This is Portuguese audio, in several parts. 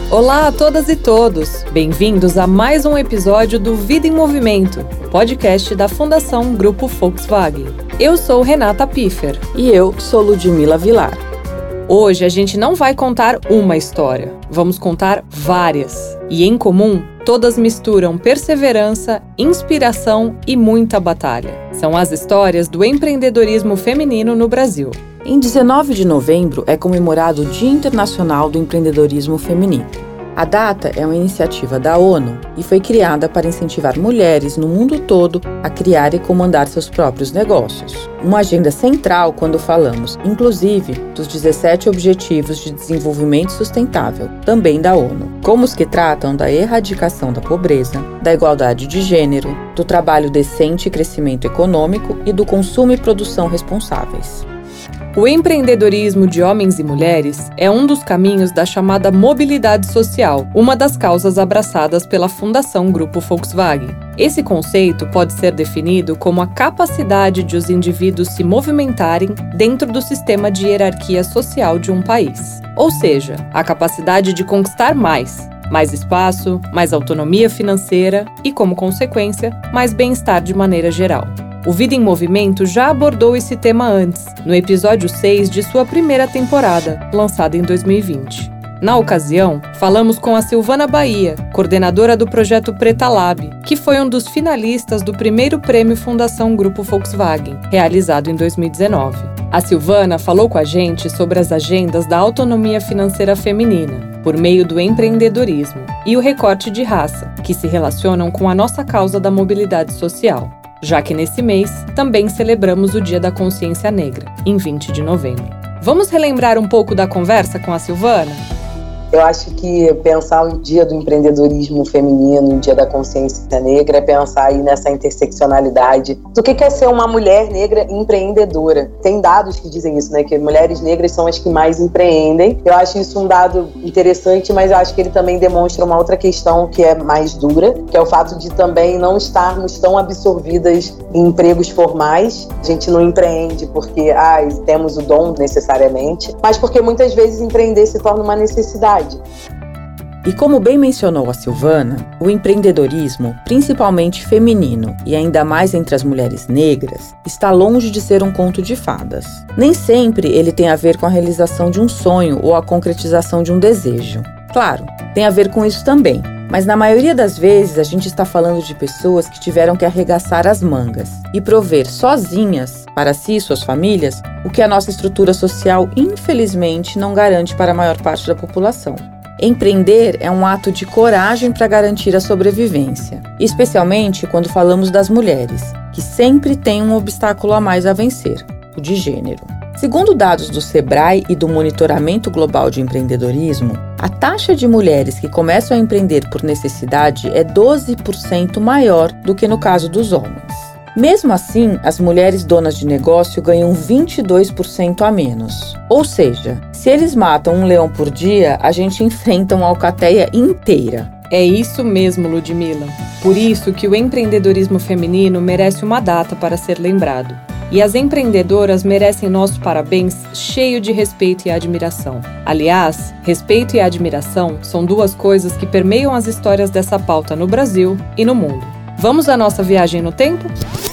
Olá a todas e todos! Bem-vindos a mais um episódio do Vida em Movimento, podcast da Fundação Grupo Volkswagen. Eu sou Renata Piffer. E eu sou Ludmila Vilar. Hoje a gente não vai contar uma história, vamos contar várias. E em comum, todas misturam perseverança, inspiração e muita batalha. São as histórias do empreendedorismo feminino no Brasil. Em 19 de novembro é comemorado o Dia Internacional do Empreendedorismo Feminino. A data é uma iniciativa da ONU e foi criada para incentivar mulheres no mundo todo a criar e comandar seus próprios negócios. Uma agenda central quando falamos, inclusive, dos 17 Objetivos de Desenvolvimento Sustentável, também da ONU, como os que tratam da erradicação da pobreza, da igualdade de gênero, do trabalho decente e crescimento econômico e do consumo e produção responsáveis. O empreendedorismo de homens e mulheres é um dos caminhos da chamada mobilidade social, uma das causas abraçadas pela Fundação Grupo Volkswagen. Esse conceito pode ser definido como a capacidade de os indivíduos se movimentarem dentro do sistema de hierarquia social de um país. Ou seja, a capacidade de conquistar mais espaço, mais autonomia financeira e, como consequência, mais bem-estar de maneira geral. O Vida em Movimento já abordou esse tema antes, no episódio 6 de sua primeira temporada, lançada em 2020. Na ocasião, falamos com a Silvana Bahia, coordenadora do projeto Preta Lab, que foi um dos finalistas do primeiro prêmio Fundação Grupo Volkswagen, realizado em 2019. A Silvana falou com a gente sobre as agendas da autonomia financeira feminina, por meio do empreendedorismo, e o recorte de raça, que se relacionam com a nossa causa da mobilidade social. Já que nesse mês também celebramos o Dia da Consciência Negra, em 20 de novembro. Vamos relembrar um pouco da conversa com a Silvana? Eu acho que pensar o Dia do Empreendedorismo Feminino, o Dia da Consciência Negra, é pensar aí nessa interseccionalidade do que é ser uma mulher negra empreendedora. Tem dados que dizem isso, né? Que mulheres negras são as que mais empreendem. Eu acho isso um dado interessante, mas eu acho que ele também demonstra uma outra questão que é mais dura, que é o fato de também não estarmos tão absorvidas em empregos formais. A gente não empreende porque temos o dom necessariamente, mas porque muitas vezes empreender se torna uma necessidade. E como bem mencionou a Silvana, o empreendedorismo, principalmente feminino e ainda mais entre as mulheres negras, está longe de ser um conto de fadas. Nem sempre ele tem a ver com a realização de um sonho ou a concretização de um desejo. Claro, tem a ver com isso também, mas na maioria das vezes a gente está falando de pessoas que tiveram que arregaçar as mangas e prover sozinhas, para si e suas famílias, o que a nossa estrutura social, infelizmente, não garante para a maior parte da população. Empreender é um ato de coragem para garantir a sobrevivência, especialmente quando falamos das mulheres, que sempre têm um obstáculo a mais a vencer, o de gênero. Segundo dados do Sebrae e do Monitoramento Global de Empreendedorismo, a taxa de mulheres que começam a empreender por necessidade é 12% maior do que no caso dos homens. Mesmo assim, as mulheres donas de negócio ganham 22% a menos. Ou seja, se eles matam um leão por dia, a gente enfrenta uma alcateia inteira. É isso mesmo, Ludmila. Por isso que o empreendedorismo feminino merece uma data para ser lembrado. E as empreendedoras merecem nosso parabéns cheio de respeito e admiração. Aliás, respeito e admiração são duas coisas que permeiam as histórias dessa pauta no Brasil e no mundo. Vamos à nossa viagem no tempo?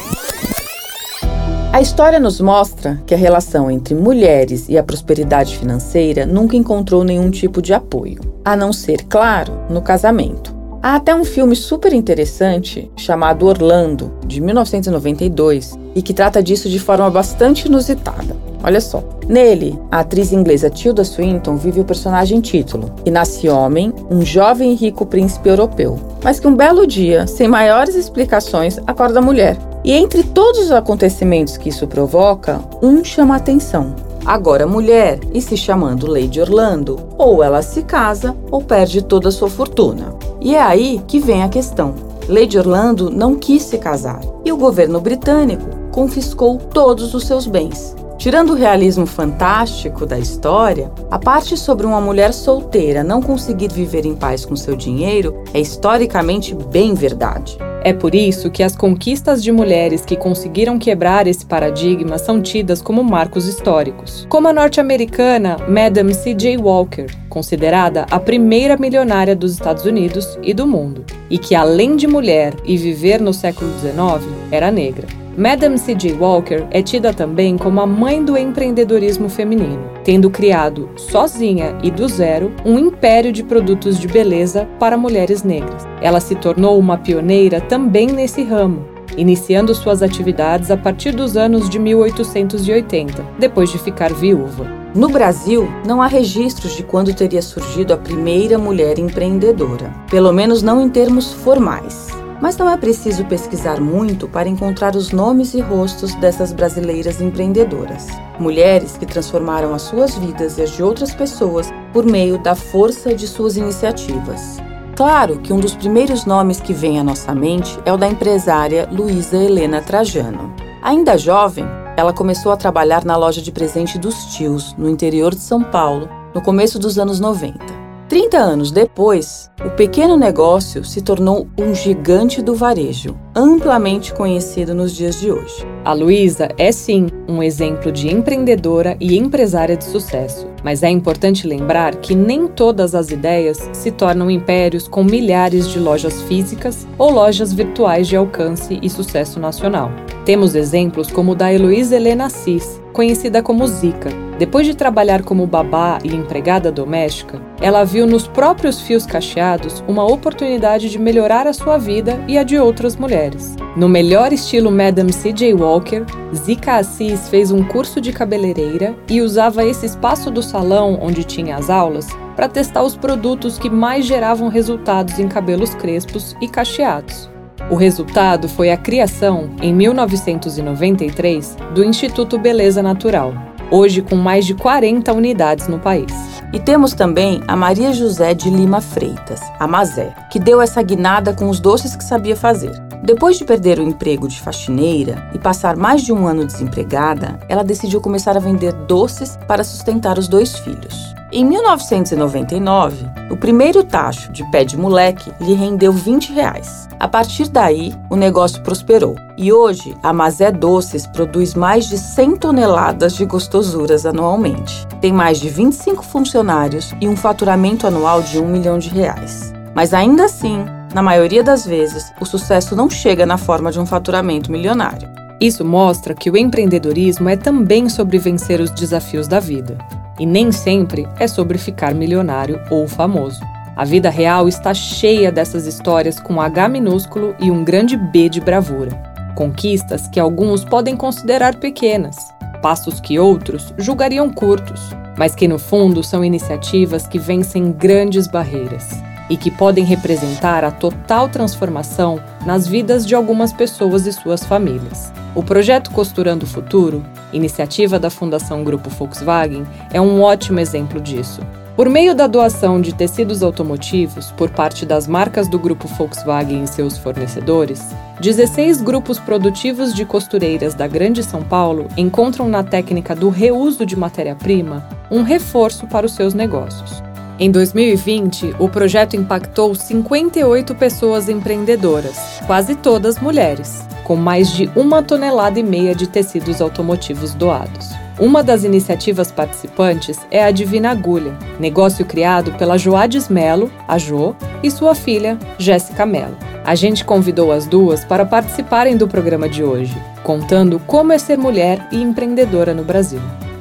A história nos mostra que a relação entre mulheres e a prosperidade financeira nunca encontrou nenhum tipo de apoio, a não ser, claro, no casamento. Há até um filme super interessante chamado Orlando, de 1992, e que trata disso de forma bastante inusitada. Olha só. Nele, a atriz inglesa Tilda Swinton vive o personagem título, que nasce homem, um jovem e rico príncipe europeu, mas que um belo dia, sem maiores explicações, acorda mulher. E entre todos os acontecimentos que isso provoca, um chama a atenção. Agora mulher e se chamando Lady Orlando, ou ela se casa ou perde toda a sua fortuna. E é aí que vem a questão. Lady Orlando não quis se casar e o governo britânico confiscou todos os seus bens. Tirando o realismo fantástico da história, a parte sobre uma mulher solteira não conseguir viver em paz com seu dinheiro é historicamente bem verdade. É por isso que as conquistas de mulheres que conseguiram quebrar esse paradigma são tidas como marcos históricos, como a norte-americana Madame C.J. Walker, considerada a primeira milionária dos Estados Unidos e do mundo, e que, além de mulher e viver no século XIX, era negra. Madame C.J. Walker é tida também como a mãe do empreendedorismo feminino, tendo criado, sozinha e do zero, um império de produtos de beleza para mulheres negras. Ela se tornou uma pioneira também nesse ramo, iniciando suas atividades a partir dos anos de 1880, depois de ficar viúva. No Brasil, não há registros de quando teria surgido a primeira mulher empreendedora, pelo menos não em termos formais. Mas não é preciso pesquisar muito para encontrar os nomes e rostos dessas brasileiras empreendedoras. Mulheres que transformaram as suas vidas e as de outras pessoas por meio da força de suas iniciativas. Claro que um dos primeiros nomes que vem à nossa mente é o da empresária Luísa Helena Trajano. Ainda jovem, ela começou a trabalhar na loja de presente dos tios, no interior de São Paulo, no começo dos anos 90. 30 anos depois, o pequeno negócio se tornou um gigante do varejo, amplamente conhecido nos dias de hoje. A Luísa é sim um exemplo de empreendedora e empresária de sucesso, mas é importante lembrar que nem todas as ideias se tornam impérios com milhares de lojas físicas ou lojas virtuais de alcance e sucesso nacional. Temos exemplos como o da Heloísa Helena Assis, conhecida como Zica. Depois de trabalhar como babá e empregada doméstica, ela viu nos próprios fios cacheados uma oportunidade de melhorar a sua vida e a de outras mulheres. No melhor estilo Madame C.J. Walker, Zica Assis fez um curso de cabeleireira e usava esse espaço do salão onde tinha as aulas para testar os produtos que mais geravam resultados em cabelos crespos e cacheados. O resultado foi a criação, em 1993, do Instituto Beleza Natural, hoje com mais de 40 unidades no país. E temos também a Maria José de Lima Freitas, a Mazé, que deu essa guinada com os doces que sabia fazer. Depois de perder o emprego de faxineira e passar mais de um ano desempregada, ela decidiu começar a vender doces para sustentar os 2 filhos. Em 1999, o primeiro tacho de pé de moleque lhe rendeu R$20. A partir daí, o negócio prosperou. E hoje, a Mazé Doces produz mais de 100 toneladas de gostosuras anualmente. Tem mais de 25 funcionários e um faturamento anual de R$1 milhão. Mas ainda assim, na maioria das vezes, o sucesso não chega na forma de um faturamento milionário. Isso mostra que o empreendedorismo é também sobre vencer os desafios da vida. E nem sempre é sobre ficar milionário ou famoso. A vida real está cheia dessas histórias com H minúsculo e um grande B de bravura. Conquistas que alguns podem considerar pequenas, passos que outros julgariam curtos, mas que no fundo são iniciativas que vencem grandes barreiras e que podem representar a total transformação nas vidas de algumas pessoas e suas famílias. O projeto Costurando o Futuro, iniciativa da Fundação Grupo Volkswagen, é um ótimo exemplo disso. Por meio da doação de tecidos automotivos por parte das marcas do Grupo Volkswagen e seus fornecedores, 16 grupos produtivos de costureiras da Grande São Paulo encontram na técnica do reuso de matéria-prima um reforço para os seus negócios. Em 2020, o projeto impactou 58 pessoas empreendedoras, quase todas mulheres, com mais de 1,5 toneladas de tecidos automotivos doados. Uma das iniciativas participantes é a Divina Agulha, negócio criado pela Joades Melo, a Jo, e sua filha, Jéssica Melo. A gente convidou as duas para participarem do programa de hoje, contando como é ser mulher e empreendedora no Brasil.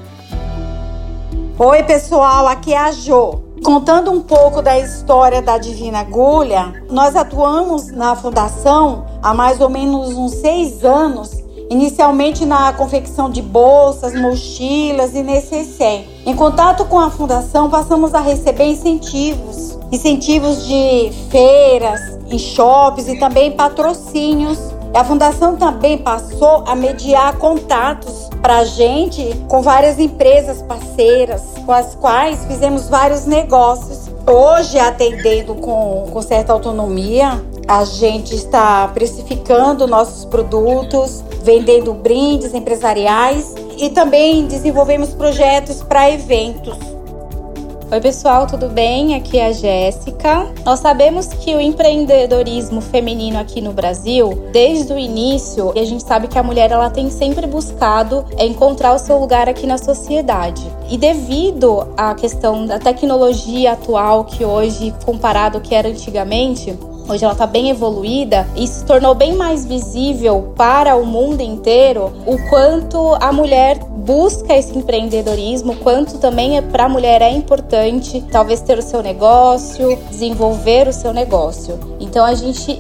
Oi, pessoal, aqui é a Jo. Contando um pouco da história da Divina Agulha, nós atuamos na fundação há mais ou menos uns 6 anos, inicialmente na confecção de bolsas, mochilas e necessaire. Em contato com a fundação, passamos a receber incentivos de feiras, em shoppings e também patrocínios. A fundação também passou a mediar contatos para a gente com várias empresas parceiras, com as quais fizemos vários negócios. Hoje, atendendo com certa autonomia, a gente está precificando nossos produtos, vendendo brindes empresariais e também desenvolvemos projetos para eventos. Oi pessoal, tudo bem? Aqui é a Jéssica. Nós sabemos que o empreendedorismo feminino aqui no Brasil, desde o início, a gente sabe que a mulher ela tem sempre buscado encontrar o seu lugar aqui na sociedade. E devido à questão da tecnologia atual, que hoje, comparado ao que era antigamente, hoje ela está bem evoluída e se tornou bem mais visível para o mundo inteiro o quanto a mulher busca esse empreendedorismo, o quanto também para a mulher é importante talvez ter o seu negócio, desenvolver o seu negócio. Então a gente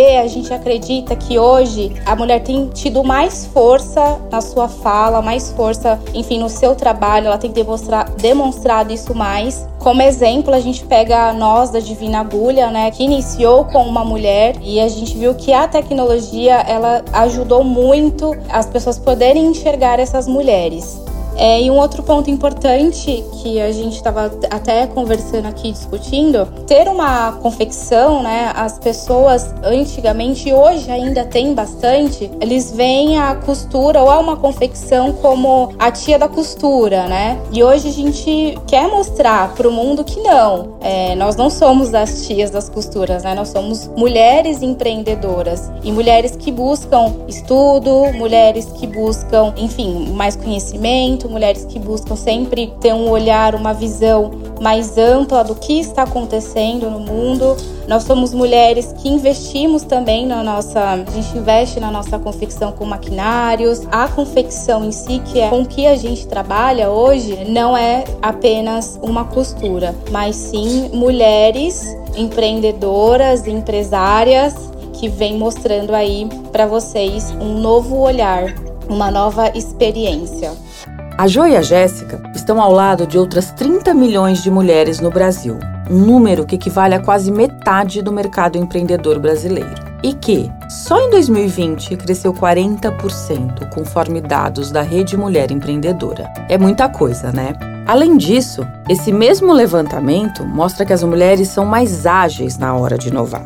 acredita que hoje a mulher tem tido mais força na sua fala, mais força, enfim, no seu trabalho, ela tem demonstrado isso mais. Como exemplo, a gente pega nós da Divina Agulha, né, que iniciou com uma mulher e a gente viu que a tecnologia, ela ajudou muito as pessoas poderem enxergar essas mulheres. E um outro ponto importante que a gente estava até conversando aqui, discutindo, ter uma confecção, né? As pessoas antigamente e hoje ainda tem bastante, eles veem a costura ou uma confecção como a tia da costura, né? E hoje a gente quer mostrar para o mundo que não, nós não somos as tias das costuras, né? Nós somos mulheres empreendedoras e mulheres que buscam estudo, mulheres que buscam, enfim, mais conhecimento, mulheres que buscam sempre ter um olhar, uma visão mais ampla do que está acontecendo no mundo. Nós somos mulheres que investimos também a gente investe na nossa confecção com maquinários. A confecção em si, que é com que a gente trabalha hoje, não é apenas uma costura, mas sim mulheres empreendedoras, empresárias, que vem mostrando aí para vocês um novo olhar, uma nova experiência. A Jo e a Jéssica estão ao lado de outras 30 milhões de mulheres no Brasil, um número que equivale a quase metade do mercado empreendedor brasileiro. E que, só em 2020, cresceu 40%, conforme dados da Rede Mulher Empreendedora. É muita coisa, né? Além disso, esse mesmo levantamento mostra que as mulheres são mais ágeis na hora de inovar.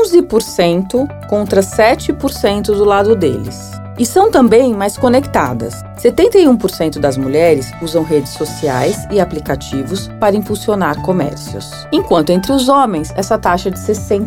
11% contra 7% do lado deles. E são também mais conectadas. 71% das mulheres usam redes sociais e aplicativos para impulsionar comércios, enquanto entre os homens essa taxa é de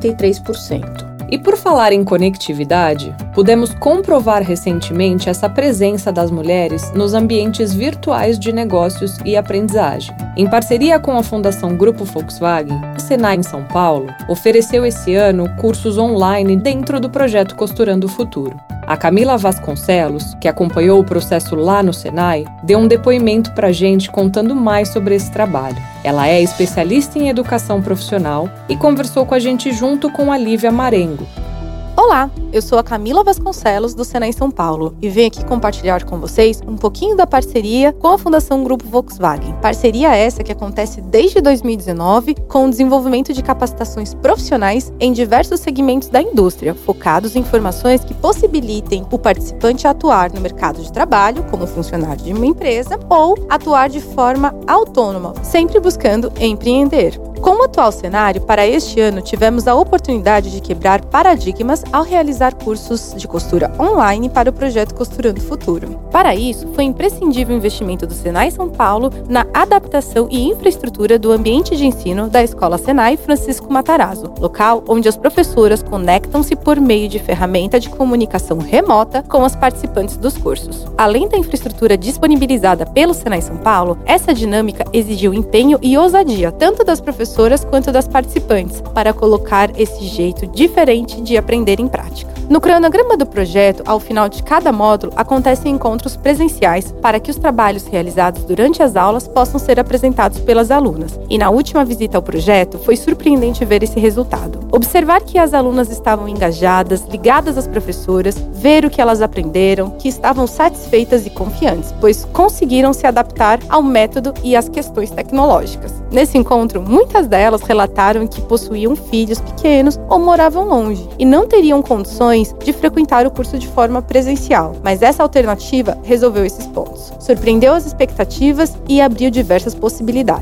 63%. E por falar em conectividade, pudemos comprovar recentemente essa presença das mulheres nos ambientes virtuais de negócios e aprendizagem. Em parceria com a Fundação Grupo Volkswagen, o Senai em São Paulo ofereceu esse ano cursos online dentro do projeto Costurando o Futuro. A Camila Vasconcelos, que acompanhou o processo lá no Senai, deu um depoimento pra gente contando mais sobre esse trabalho. Ela é especialista em educação profissional e conversou com a gente junto com a Lívia Marengo. Olá, eu sou a Camila Vasconcelos, do Senai São Paulo, e venho aqui compartilhar com vocês um pouquinho da parceria com a Fundação Grupo Volkswagen. Parceria essa que acontece desde 2019 com o desenvolvimento de capacitações profissionais em diversos segmentos da indústria, focados em formações que possibilitem o participante atuar no mercado de trabalho como funcionário de uma empresa ou atuar de forma autônoma, sempre buscando empreender. Com o atual cenário, para este ano, tivemos a oportunidade de quebrar paradigmas ao realizar cursos de costura online para o projeto Costurando o Futuro. Para isso, foi imprescindível o investimento do Senai São Paulo na adaptação e infraestrutura do ambiente de ensino da Escola Senai Francisco Matarazzo, local onde as professoras conectam-se por meio de ferramenta de comunicação remota com as participantes dos cursos. Além da infraestrutura disponibilizada pelo Senai São Paulo, essa dinâmica exigiu empenho e ousadia, tanto das professoras quanto das participantes, para colocar esse jeito diferente de aprender em prática. No cronograma do projeto, ao final de cada módulo, acontecem encontros presenciais para que os trabalhos realizados durante as aulas possam ser apresentados pelas alunas. E na última visita ao projeto, foi surpreendente ver esse resultado. Observar que as alunas estavam engajadas, ligadas às professoras, ver o que elas aprenderam, que estavam satisfeitas e confiantes, pois conseguiram se adaptar ao método e às questões tecnológicas. Nesse encontro, muitas delas relataram que possuíam filhos pequenos ou moravam longe e não teriam condições de frequentar o curso de forma presencial, mas essa alternativa resolveu esses pontos, surpreendeu as expectativas e abriu diversas possibilidades.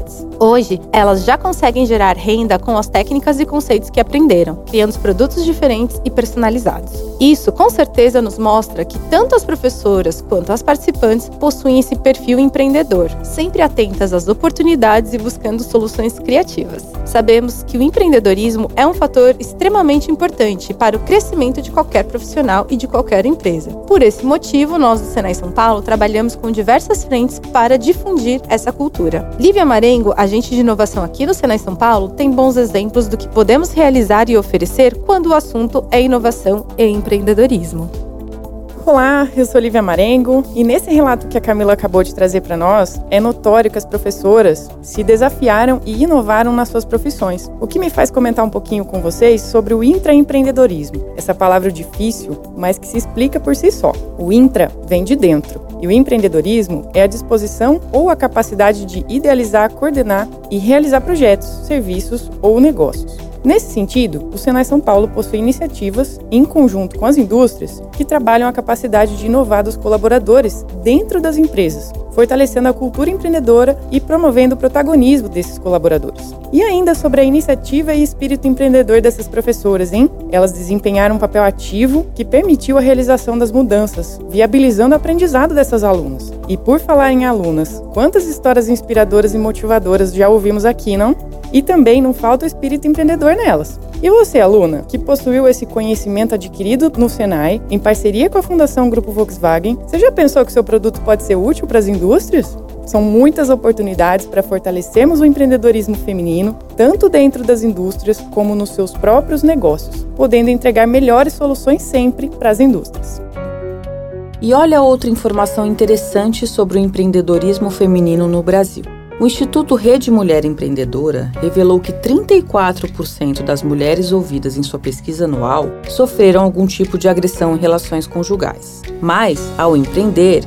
Hoje, elas já conseguem gerar renda com as técnicas e conceitos que aprenderam, criando produtos diferentes e personalizados. Isso, com certeza, nos mostra que tanto as professoras quanto as participantes possuem esse perfil empreendedor, sempre atentas às oportunidades e buscando soluções criativas. Sabemos que o empreendedorismo é um fator extremamente importante para o crescimento de qualquer profissional e de qualquer empresa. Por esse motivo, nós do Senai São Paulo trabalhamos com diversas frentes para difundir essa cultura. Lívia Marengo, agente de inovação aqui no Senai São Paulo, tem bons exemplos do que podemos realizar e oferecer quando o assunto é inovação e empreendedorismo. Olá, eu sou Lívia Marengo e nesse relato que a Camila acabou de trazer para nós, é notório que as professoras se desafiaram e inovaram nas suas profissões. O que me faz comentar um pouquinho com vocês sobre o intraempreendedorismo. Essa palavra difícil, mas que se explica por si só. O intra vem de dentro e o empreendedorismo é a disposição ou a capacidade de idealizar, coordenar e realizar projetos, serviços ou negócios. Nesse sentido, o Senai São Paulo possui iniciativas, em conjunto com as indústrias, que trabalham a capacidade de inovar dos colaboradores dentro das empresas, fortalecendo a cultura empreendedora e promovendo o protagonismo desses colaboradores. E ainda sobre a iniciativa e espírito empreendedor dessas professoras, hein? Elas desempenharam um papel ativo que permitiu a realização das mudanças, viabilizando o aprendizado dessas alunas. E por falar em alunas, quantas histórias inspiradoras e motivadoras já ouvimos aqui, não? E também não falta o espírito empreendedor nelas. E você, aluna, que possuiu esse conhecimento adquirido no Senai, em parceria com a Fundação Grupo Volkswagen, você já pensou que seu produto pode ser útil para as indústrias? São muitas oportunidades para fortalecermos o empreendedorismo feminino, tanto dentro das indústrias como nos seus próprios negócios, podendo entregar melhores soluções sempre para as indústrias. E olha outra informação interessante sobre o empreendedorismo feminino no Brasil. O Instituto Rede Mulher Empreendedora revelou que 34% das mulheres ouvidas em sua pesquisa anual sofreram algum tipo de agressão em relações conjugais. Mas, ao empreender,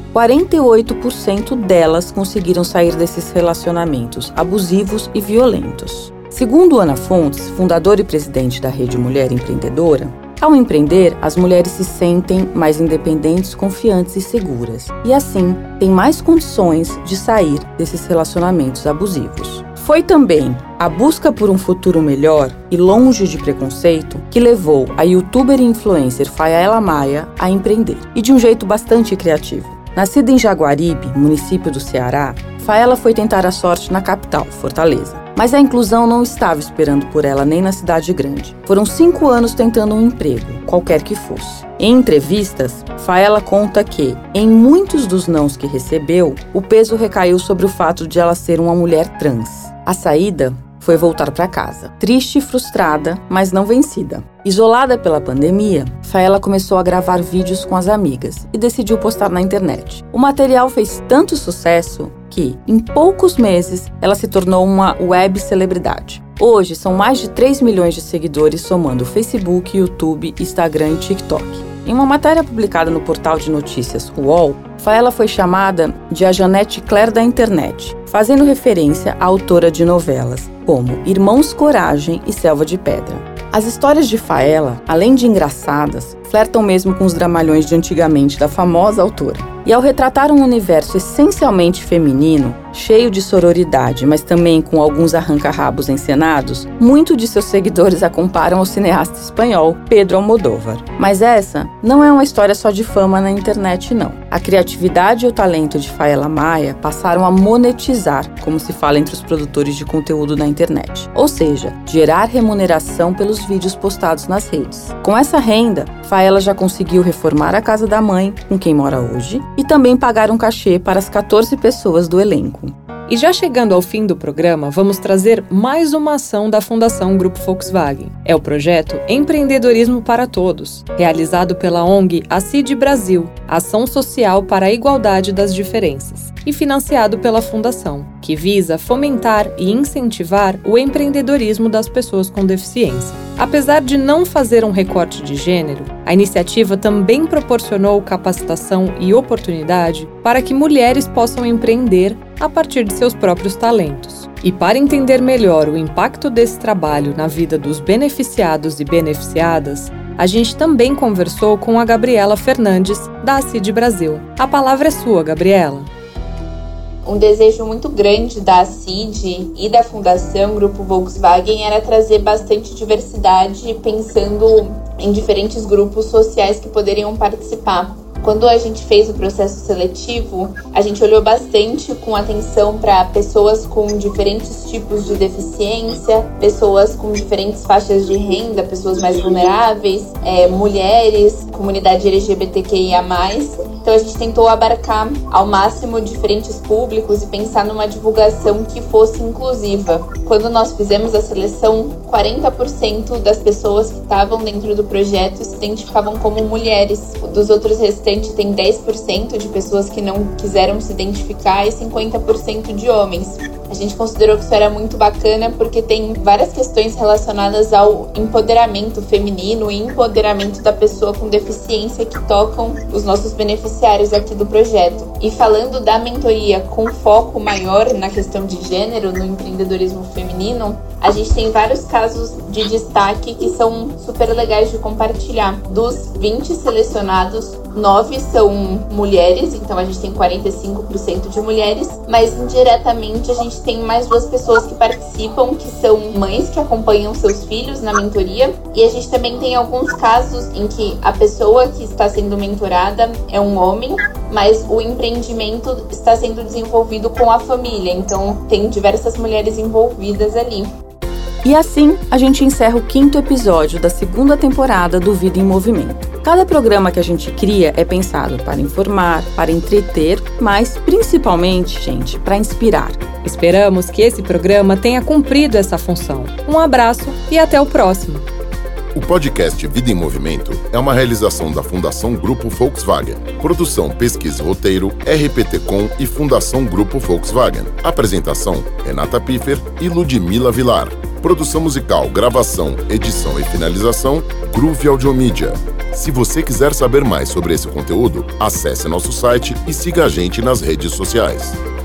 48% delas conseguiram sair desses relacionamentos abusivos e violentos. Segundo Ana Fontes, fundadora e presidente da Rede Mulher Empreendedora, ao empreender, as mulheres se sentem mais independentes, confiantes e seguras, e assim têm mais condições de sair desses relacionamentos abusivos. Foi também a busca por um futuro melhor e longe de preconceito que levou a youtuber e influencer Faela Maia a empreender, e de um jeito bastante criativo. Nascida em Jaguaribe, município do Ceará, Faela foi tentar a sorte na capital, Fortaleza. Mas a inclusão não estava esperando por ela nem na cidade grande. Foram 5 anos tentando um emprego, qualquer que fosse. Em entrevistas, Faela conta que, em muitos dos nãos que recebeu, o peso recaiu sobre o fato de ela ser uma mulher trans. A saída foi voltar para casa, triste e frustrada, mas não vencida. Isolada pela pandemia, Faela começou a gravar vídeos com as amigas e decidiu postar na internet. O material fez tanto sucesso que, em poucos meses, ela se tornou uma web celebridade. Hoje, são mais de 3 milhões de seguidores somando Facebook, YouTube, Instagram e TikTok. Em uma matéria publicada no portal de notícias UOL, Faela foi chamada de a Janete Claire da internet, fazendo referência à autora de novelas como Irmãos Coragem e Selva de Pedra. As histórias de Faela, além de engraçadas, flertam mesmo com os dramalhões de antigamente da famosa autora. E ao retratar um universo essencialmente feminino, cheio de sororidade, mas também com alguns arranca-rabos encenados, muitos de seus seguidores a comparam ao cineasta espanhol Pedro Almodóvar. Mas essa não é uma história só de fama na internet, não. A criatividade e o talento de Faela Maia passaram a monetizar, como se fala entre os produtores de conteúdo na internet. Ou seja, gerar remuneração pelos vídeos postados nas redes. Com essa renda, Faela já conseguiu reformar a casa da mãe, com quem mora hoje, e também pagar um cachê para as 14 pessoas do elenco. E já chegando ao fim do programa, vamos trazer mais uma ação da Fundação Grupo Volkswagen. É o projeto Empreendedorismo para Todos, realizado pela ONG ACID Brasil, Ação Social para a Igualdade das Diferenças, e financiado pela Fundação, que visa fomentar e incentivar o empreendedorismo das pessoas com deficiência. Apesar de não fazer um recorte de gênero, a iniciativa também proporcionou capacitação e oportunidade para que mulheres possam empreender a partir de seus próprios talentos. E para entender melhor o impacto desse trabalho na vida dos beneficiados e beneficiadas, a gente também conversou com a Gabriela Fernandes, da ACID Brasil. A palavra é sua, Gabriela. Um desejo muito grande da CID e da Fundação Grupo Volkswagen era trazer bastante diversidade, pensando em diferentes grupos sociais que poderiam participar. Quando a gente fez o processo seletivo, a gente olhou bastante com atenção para pessoas com diferentes tipos de deficiência, pessoas com diferentes faixas de renda, pessoas mais vulneráveis, mulheres, comunidade LGBTQIA+. Então a gente tentou abarcar ao máximo diferentes públicos e pensar numa divulgação que fosse inclusiva. Quando nós fizemos a seleção, 40% das pessoas que estavam dentro do projeto se identificavam como mulheres. Dos outros restantes, tem 10% de pessoas que não quiseram se identificar e 50% de homens. A gente considerou que isso era muito bacana porque tem várias questões relacionadas ao empoderamento feminino e empoderamento da pessoa com deficiência que tocam os nossos beneficiários aqui do projeto. E falando da mentoria com foco maior na questão de gênero, no empreendedorismo feminino, a gente tem vários casos de destaque que são super legais de compartilhar. Dos 20 selecionados, 9 são mulheres, então a gente tem 45% de mulheres, mas indiretamente a gente tem mais 2 pessoas que participam, que são mães que acompanham seus filhos na mentoria, e a gente também tem alguns casos em que a pessoa que está sendo mentorada é um homem, mas o empreendimento está sendo desenvolvido com a família, então tem diversas mulheres envolvidas ali. E assim, a gente encerra o 5º episódio da 2ª temporada do Vida em Movimento. Cada programa que a gente cria é pensado para informar, para entreter, mas principalmente, gente, para inspirar. Esperamos que esse programa tenha cumprido essa função. Um abraço e até o próximo. O podcast Vida em Movimento é uma realização da Fundação Grupo Volkswagen. Produção, pesquisa e roteiro, RPT-Com e Fundação Grupo Volkswagen. Apresentação, Renata Piffer e Ludmila Vilar. Produção musical, gravação, edição e finalização, Groove Audiomídia. Se você quiser saber mais sobre esse conteúdo, acesse nosso site e siga a gente nas redes sociais.